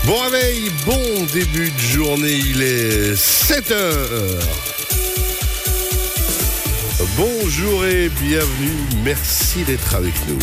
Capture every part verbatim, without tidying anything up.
Bon réveil, bon début de journée, il est sept heures. Bonjour et bienvenue, merci d'être avec nous.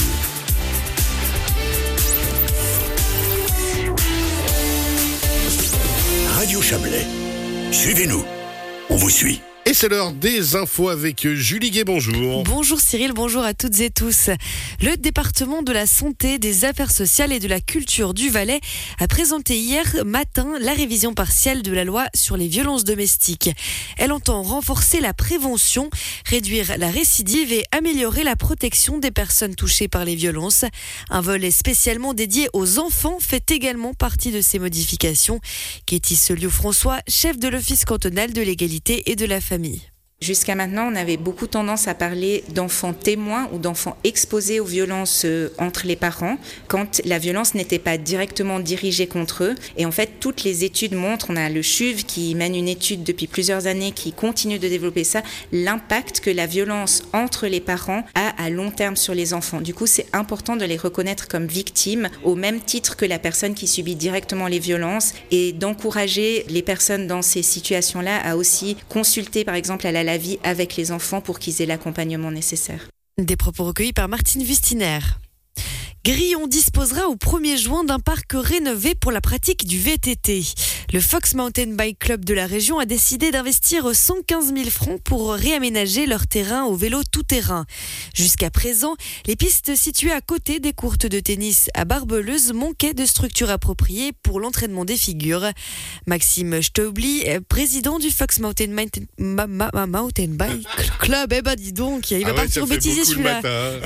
Radio Chablais, suivez-nous, on vous suit. Et c'est l'heure des infos avec Julie Gué, bonjour. Bonjour Cyril, bonjour à toutes et tous. Le département de la santé, des affaires sociales et de la culture du Valais a présenté hier matin la révision partielle de la loi sur les violences domestiques. Elle entend renforcer la prévention, réduire la récidive et améliorer la protection des personnes touchées par les violences. Un volet spécialement dédié aux enfants fait également partie de ces modifications. Katie Soliou-François, chef de l'Office cantonal de l'égalité et de la famille. Jusqu'à maintenant, on avait beaucoup tendance à parler d'enfants témoins ou d'enfants exposés aux violences entre les parents quand la violence n'était pas directement dirigée contre eux. Et en fait, toutes les études montrent, on a le C H U V qui mène une étude depuis plusieurs années qui continue de développer ça, l'impact que la violence entre les parents a à long terme sur les enfants. Du coup, c'est important de les reconnaître comme victimes au même titre que la personne qui subit directement les violences et d'encourager les personnes dans ces situations-là à aussi consulter, par exemple, à la la vie avec les enfants pour qu'ils aient l'accompagnement nécessaire. Des propos recueillis par Martine Wustiner. Grillon disposera au premier juin d'un parc rénové pour la pratique du V T T. Le Fox Mountain Bike Club de la région a décidé d'investir cent quinze mille francs pour réaménager leur terrain au vélo tout-terrain. Jusqu'à présent, les pistes situées à côté des courtes de tennis à Barbeleuse manquaient de structures appropriées pour l'entraînement des figures. Maxime Staubli, président du Fox Mountain, Mountain, Ma, Ma, Ma, Mountain Bike Club, eh ben dis donc, il va ah ouais, partir au bêtisier celui-là.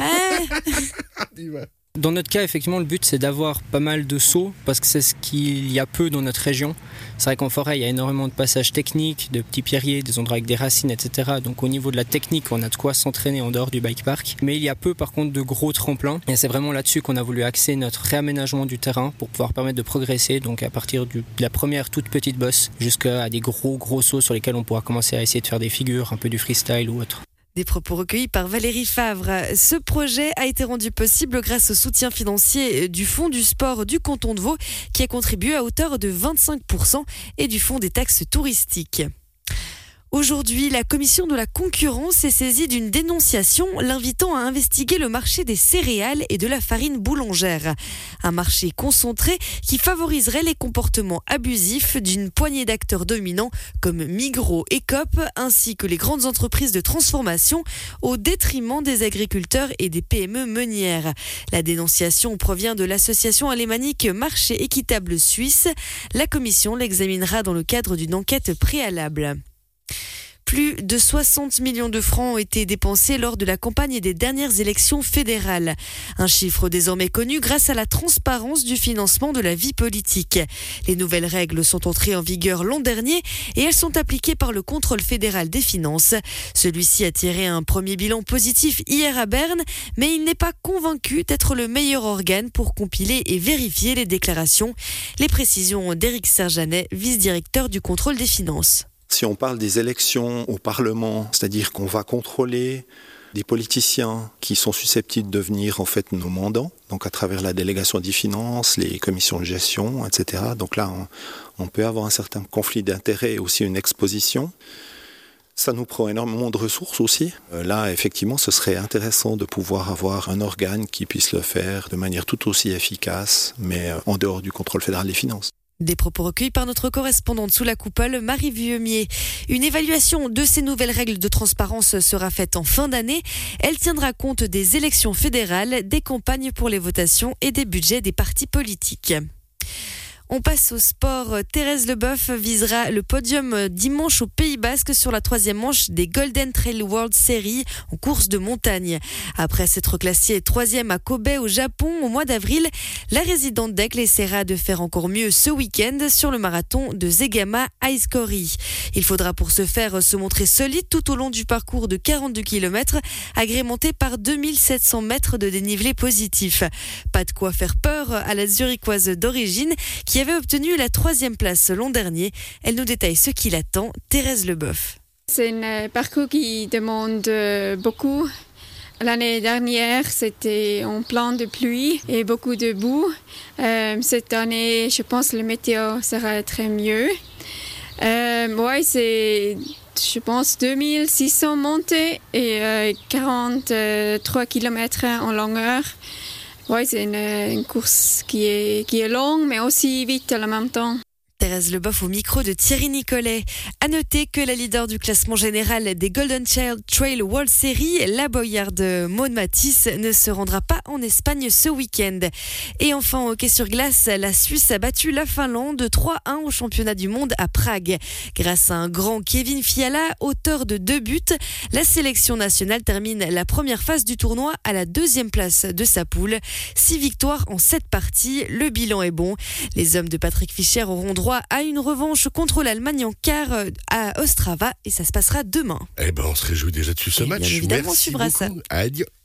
Ah. Dans notre cas, effectivement, le but, c'est d'avoir pas mal de sauts parce que c'est ce qu'il y a peu dans notre région. C'est vrai qu'en forêt, il y a énormément de passages techniques, de petits pierriers, des endroits avec des racines, et cetera. Donc au niveau de la technique, on a de quoi s'entraîner en dehors du bike park. Mais il y a peu, par contre, de gros tremplins. Et c'est vraiment là-dessus qu'on a voulu axer notre réaménagement du terrain pour pouvoir permettre de progresser. Donc à partir du, de la première toute petite bosse jusqu'à des gros, gros sauts sur lesquels on pourra commencer à essayer de faire des figures, un peu du freestyle ou autre. Des propos recueillis par Valérie Favre. Ce projet a été rendu possible grâce au soutien financier du Fonds du sport du canton de Vaud qui a contribué à hauteur de vingt-cinq pour cent et du Fonds des taxes touristiques. Aujourd'hui, la commission de la concurrence est saisie d'une dénonciation l'invitant à investiguer le marché des céréales et de la farine boulangère. Un marché concentré qui favoriserait les comportements abusifs d'une poignée d'acteurs dominants comme Migros et Coop ainsi que les grandes entreprises de transformation au détriment des agriculteurs et des P M E meunières. La dénonciation provient de l'association alémanique Marché équitable suisse. La commission l'examinera dans le cadre d'une enquête préalable. Plus de soixante millions de francs ont été dépensés lors de la campagne des dernières élections fédérales. Un chiffre désormais connu grâce à la transparence du financement de la vie politique. Les nouvelles règles sont entrées en vigueur l'an dernier et elles sont appliquées par le contrôle fédéral des finances. Celui-ci a tiré un premier bilan positif hier à Berne, mais il n'est pas convaincu d'être le meilleur organe pour compiler et vérifier les déclarations. Les précisions d'Éric Serjanet, vice-directeur du contrôle des finances. Si on parle des élections au Parlement, c'est-à-dire qu'on va contrôler des politiciens qui sont susceptibles de devenir en fait nos mandants, donc à travers la délégation des finances, les commissions de gestion, et cetera. Donc là, on, on peut avoir un certain conflit d'intérêts et aussi une exposition. Ça nous prend énormément de ressources aussi. Là, effectivement, ce serait intéressant de pouvoir avoir un organe qui puisse le faire de manière tout aussi efficace, mais en dehors du contrôle fédéral des finances. Des propos recueillis par notre correspondante sous la coupole, Marie Vieumier. Une évaluation de ces nouvelles règles de transparence sera faite en fin d'année. Elle tiendra compte des élections fédérales, des campagnes pour les votations et des budgets des partis politiques. On passe au sport. Thérèse Leboeuf visera le podium dimanche au Pays Basque sur la troisième manche des Golden Trail World Series en course de montagne. Après s'être classée troisième à Kobe au Japon au mois d'avril, la résidente d'Aigle essaiera de faire encore mieux ce week-end sur le marathon de Zegama Aiskori. Il faudra pour ce faire se montrer solide tout au long du parcours de quarante-deux kilomètres, agrémenté par deux mille sept cents mètres de dénivelé positif. Pas de quoi faire peur à la Zurichoise d'origine qui avait obtenu la troisième place l'an dernier. Elle nous détaille ce qui l'attend, Thérèse Leboeuf. C'est un parcours qui demande beaucoup L'année dernière, c'était en plein de pluie et beaucoup de boue. Euh, cette année, je pense que le météo sera très mieux. Euh, ouais, c'est, je pense, deux mille six cents montées et euh, quarante-trois kilomètres en longueur. Ouais, c'est une, une course qui est, qui est longue, mais aussi vite en même temps. Thérèse Leboeuf au micro de Thierry Nicolet. À noter que la leader du classement général des Golden Child Trail World Series, la boyarde Maud Matisse, ne se rendra pas en Espagne ce week-end. Et enfin, au hockey sur glace, la Suisse a battu la Finlande trois à un au championnat du monde à Prague. Grâce à un grand Kevin Fiala, auteur de deux buts, la sélection nationale termine la première phase du tournoi à la deuxième place de sa poule. Six victoires en sept parties, le bilan est bon. Les hommes de Patrick Fischer auront droit à une revanche contre l'Allemagne en quart à Ostrava et ça se passera demain. Eh ben, on se réjouit déjà de suivre ce et match. bien évidemment, Merci on suivra beaucoup. ça. Adieu.